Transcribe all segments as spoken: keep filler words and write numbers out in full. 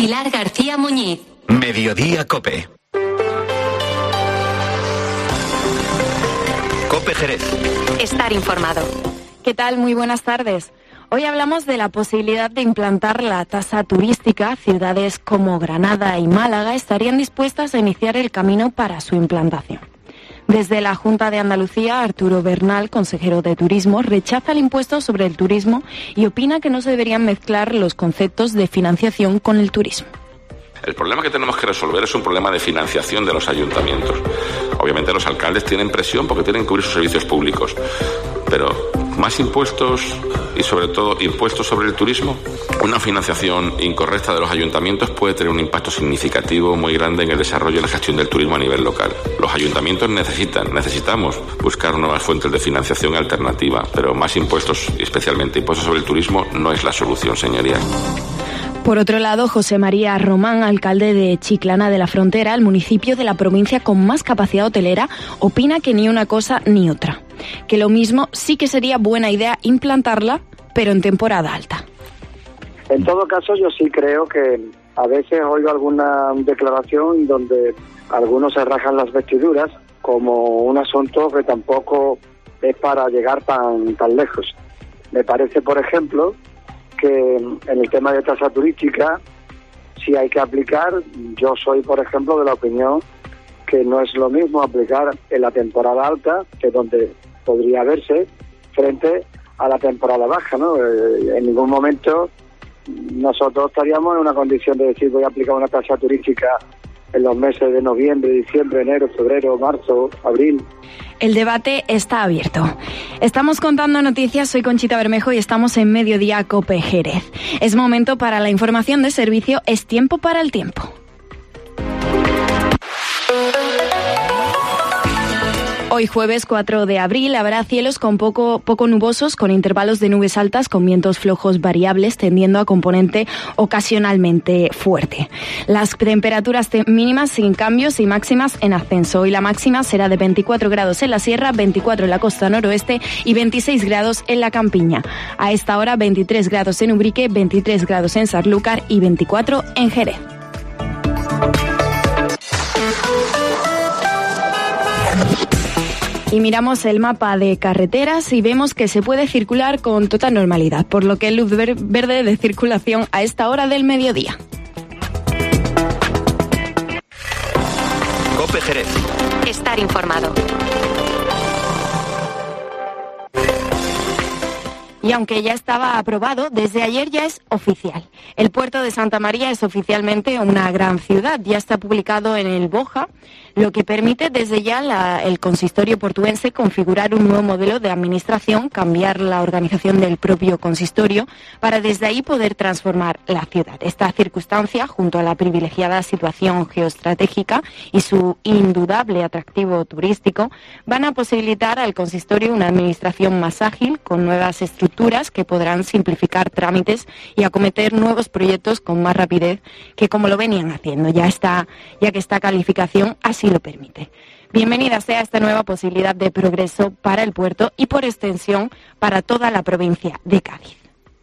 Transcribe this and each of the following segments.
Pilar García Muñiz. Mediodía Cope. Cope Jerez. Estar informado. ¿Qué tal? Muy buenas tardes. Hoy hablamos de la posibilidad de implantar la tasa turística. Ciudades como Granada y Málaga estarían dispuestas a iniciar el camino para su implantación. Desde la Junta de Andalucía, Arturo Bernal, consejero de Turismo, rechaza el impuesto sobre el turismo y opina que no se deberían mezclar los conceptos de financiación con el turismo. El problema que tenemos que resolver es un problema de financiación de los ayuntamientos. Obviamente los alcaldes tienen presión porque tienen que cubrir sus servicios públicos, pero más impuestos y sobre todo impuestos sobre el turismo, una financiación incorrecta de los ayuntamientos puede tener un impacto significativo muy grande en el desarrollo y la gestión del turismo a nivel local. Los ayuntamientos necesitan, necesitamos buscar nuevas fuentes de financiación alternativa, pero más impuestos y especialmente impuestos sobre el turismo no es la solución, señorías. Por otro lado, José María Román, alcalde de Chiclana de la Frontera, el municipio de la provincia con más capacidad hotelera, opina que ni una cosa ni otra. Que lo mismo sí que sería buena idea implantarla, pero en temporada alta. En todo caso, yo sí creo que a veces oigo alguna declaración donde algunos se rajan las vestiduras como un asunto que tampoco es para llegar tan, tan lejos. Me parece, por ejemplo, que en el tema de tasa turística sí hay que aplicar. Yo soy, por ejemplo, de la opinión que no es lo mismo aplicar en la temporada alta, que es donde podría verse, frente a la temporada baja, ¿no? Eh, en ningún momento nosotros estaríamos en una condición de decir voy a aplicar una tasa turística en los meses de noviembre, diciembre, enero, febrero, marzo, abril. El debate está abierto. Estamos contando noticias, soy Conchita Bermejo y estamos en Mediodía Cope Jerez. Es momento para la información de servicio, es tiempo para el tiempo. Hoy jueves cuatro de abril habrá cielos con poco, poco nubosos, con intervalos de nubes altas, con vientos flojos variables, tendiendo a componente ocasionalmente fuerte. Las temperaturas te- mínimas sin cambios y máximas en ascenso. Hoy la máxima será de veinticuatro grados en la sierra, veinticuatro en la costa noroeste y veintiséis grados en la campiña. A esta hora veintitrés grados en Ubrique, veintitrés grados en Sanlúcar y veinticuatro en Jerez. Y miramos el mapa de carreteras y vemos que se puede circular con total normalidad, por lo que luz ver- verde de circulación a esta hora del mediodía. Cope Jerez. Estar informado. Y aunque ya estaba aprobado, desde ayer ya es oficial. El puerto de Santa María es oficialmente una gran ciudad. Ya está publicado en el BOJA, lo que permite desde ya la, el consistorio portuense configurar un nuevo modelo de administración, cambiar la organización del propio consistorio para desde ahí poder transformar la ciudad. Esta circunstancia, junto a la privilegiada situación geoestratégica y su indudable atractivo turístico, van a posibilitar al consistorio una administración más ágil, con nuevas estructuras que podrán simplificar trámites y acometer nuevos proyectos con más rapidez que como lo venían haciendo, ya está, ya que esta calificación así lo permite. Bienvenida sea esta nueva posibilidad de progreso para el puerto y por extensión para toda la provincia de Cádiz.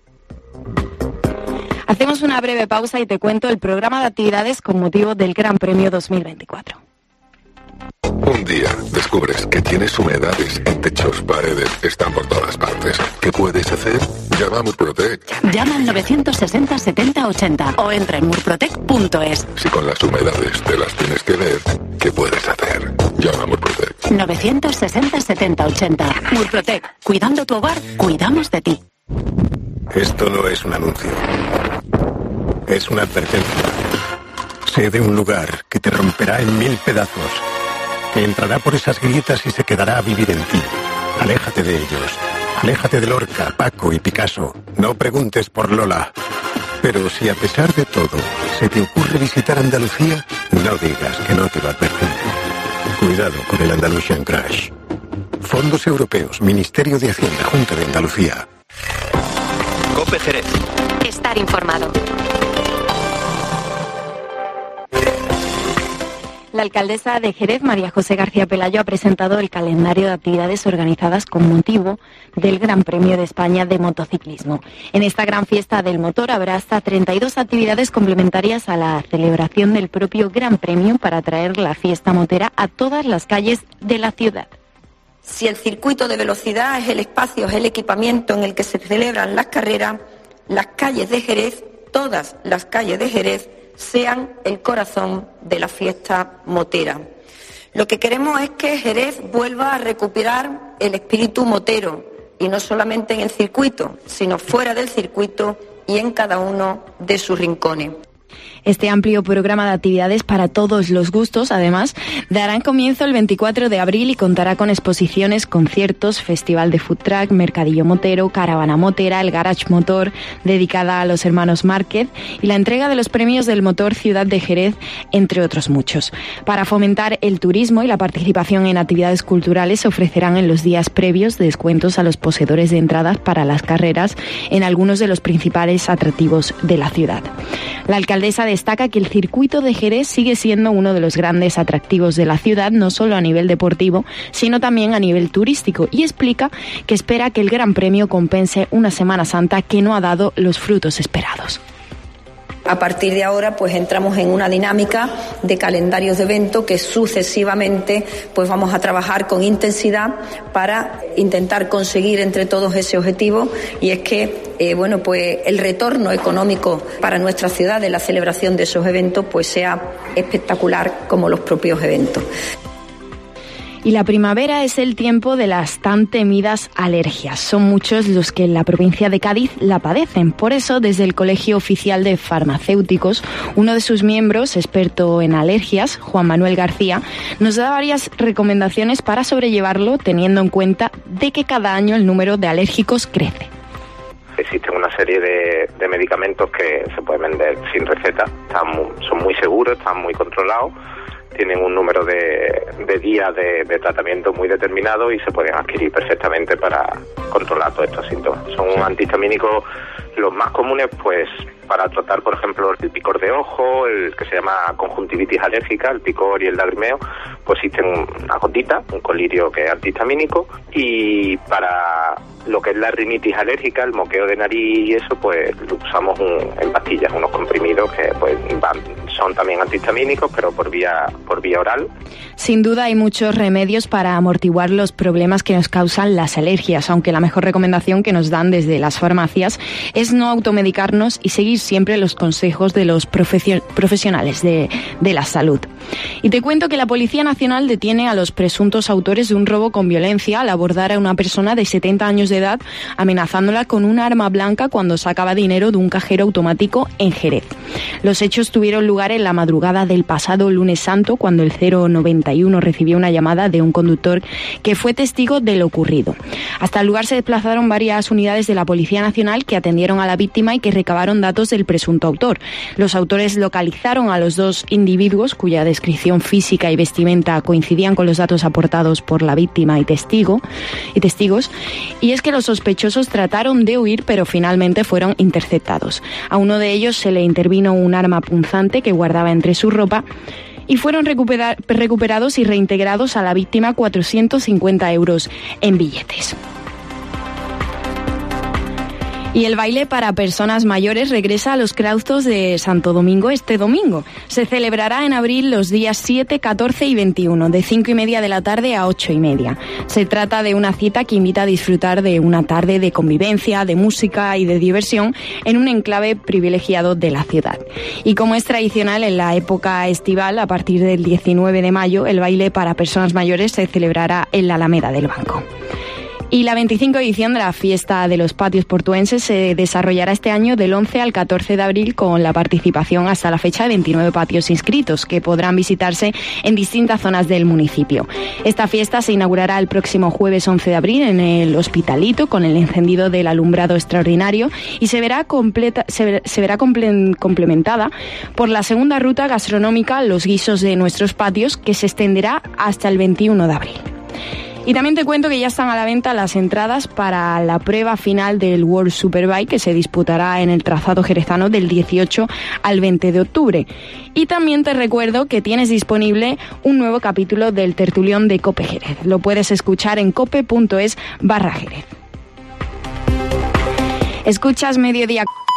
Hacemos una breve pausa y te cuento el programa de actividades con motivo del Gran Premio dos mil veinticuatro. Un día descubres que tienes humedades en techos, paredes, están por todas partes. ¿Qué puedes hacer? Llama a Murprotec. Llama al novecientos sesenta setenta ochenta o entra en murprotec punto es. Si con las humedades te las tienes que ver, ¿qué puedes hacer? Llama a Murprotec. novecientos sesenta setenta ochenta. Murprotec. Cuidando tu hogar, cuidamos de ti. Esto no es un anuncio. Es una advertencia. Sé de un lugar que te romperá en mil pedazos, que entrará por esas grietas y se quedará a vivir en ti. Aléjate de ellos. Aléjate de Lorca, Paco y Picasso. No preguntes por Lola. Pero si a pesar de todo se te ocurre visitar Andalucía, no digas que no te lo advertí. Cuidado con el Andalusian Crash. Fondos Europeos, Ministerio de Hacienda, Junta de Andalucía. Cope Jerez. Estar informado. La alcaldesa de Jerez, María José García Pelayo, ha presentado el calendario de actividades organizadas con motivo del Gran Premio de España de Motociclismo. En esta gran fiesta del motor habrá hasta treinta y dos actividades complementarias a la celebración del propio Gran Premio para traer la fiesta motera a todas las calles de la ciudad. Si el circuito de velocidad es el espacio, es el equipamiento en el que se celebran las carreras, las calles de Jerez, todas las calles de Jerez, sean el corazón de la fiesta motera. Lo que queremos es que Jerez vuelva a recuperar el espíritu motero, y no solamente en el circuito, sino fuera del circuito y en cada uno de sus rincones. Este amplio programa de actividades para todos los gustos, además, dará comienzo el veinticuatro de abril y contará con exposiciones, conciertos, festival de food truck, mercadillo motero, caravana motera, el garage motor dedicada a los hermanos Márquez y la entrega de los premios del motor Ciudad de Jerez, entre otros muchos. Para fomentar el turismo y la participación en actividades culturales, se ofrecerán en los días previos descuentos a los poseedores de entradas para las carreras en algunos de los principales atractivos de la ciudad. La alcaldesa destaca que el circuito de Jerez sigue siendo uno de los grandes atractivos de la ciudad, no solo a nivel deportivo, sino también a nivel turístico, y explica que espera que el Gran Premio compense una Semana Santa que no ha dado los frutos esperados. A partir de ahora, pues entramos en una dinámica de calendarios de evento que sucesivamente pues vamos a trabajar con intensidad para intentar conseguir entre todos ese objetivo, y es que eh, bueno pues el retorno económico para nuestra ciudad de la celebración de esos eventos pues sea espectacular como los propios eventos. Y la primavera es el tiempo de las tan temidas alergias. Son muchos los que en la provincia de Cádiz la padecen. Por eso, desde el Colegio Oficial de Farmacéuticos, uno de sus miembros, experto en alergias, Juan Manuel García, nos da varias recomendaciones para sobrellevarlo, teniendo en cuenta de que cada año el número de alérgicos crece. Existen una serie de, de medicamentos que se pueden vender sin receta. Están muy, son muy seguros, están muy controlados, tienen un número de, de días de, de tratamiento muy determinado y se pueden adquirir perfectamente para controlar todos estos síntomas. Son sí. antihistamínicos los más comunes, pues para tratar, por ejemplo, el picor de ojo, el que se llama conjuntivitis alérgica, el picor y el lagrimeo, pues existen una gotita, un colirio que es antihistamínico, y para lo que es la rinitis alérgica, el moqueo de nariz y eso, pues lo usamos un, en pastillas, unos comprimidos que pues van, son también antihistamínicos, pero por vía por vía oral. Sin duda hay muchos remedios para amortiguar los problemas que nos causan las alergias, aunque la mejor recomendación que nos dan desde las farmacias es no automedicarnos y seguir siempre los consejos de los profesio- profesionales de, de la salud. Y te cuento que la Policía Nacional detiene a los presuntos autores de un robo con violencia al abordar a una persona de setenta años de edad, amenazándola con un arma blanca cuando sacaba dinero de un cajero automático en Jerez. Los hechos tuvieron lugar en la madrugada del pasado lunes santo, cuando el cero noventa y uno recibió una llamada de un conductor que fue testigo de lo ocurrido. Hasta el lugar se desplazaron varias unidades de la Policía Nacional que atendieron a la víctima y que recabaron datos del presunto autor. Los autores localizaron a los dos individuos cuya descripción física y vestimenta coincidían con los datos aportados por la víctima y testigo y testigos, y es que los sospechosos trataron de huir, pero finalmente fueron interceptados. A uno de ellos se le intervino un arma punzante que guardaba entre su ropa, y fueron recuperar, recuperados y reintegrados a la víctima cuatrocientos cincuenta euros en billetes. Y el baile para personas mayores regresa a los claustros de Santo Domingo este domingo. Se celebrará en abril los días siete, catorce y veintiuno, de cinco y media de la tarde a ocho y media. Se trata de una cita que invita a disfrutar de una tarde de convivencia, de música y de diversión en un enclave privilegiado de la ciudad. Y como es tradicional en la época estival, a partir del diecinueve de mayo, el baile para personas mayores se celebrará en la Alameda del Banco. Y la veinticinco edición de la Fiesta de los Patios Portuenses se desarrollará este año del once al catorce de abril, con la participación hasta la fecha de veintinueve patios inscritos que podrán visitarse en distintas zonas del municipio. Esta fiesta se inaugurará el próximo jueves once de abril en el Hospitalito con el encendido del alumbrado extraordinario y se verá, completa, se, se verá comple, complementada por la segunda ruta gastronómica Los Guisos de Nuestros Patios, que se extenderá hasta el veintiuno de abril. Y también te cuento que ya están a la venta las entradas para la prueba final del World Superbike, que se disputará en el trazado jerezano del dieciocho al veinte de octubre. Y también te recuerdo que tienes disponible un nuevo capítulo del Tertulión de Cope Jerez. Lo puedes escuchar en cope punto es barra Jerez. Escuchas Mediodía.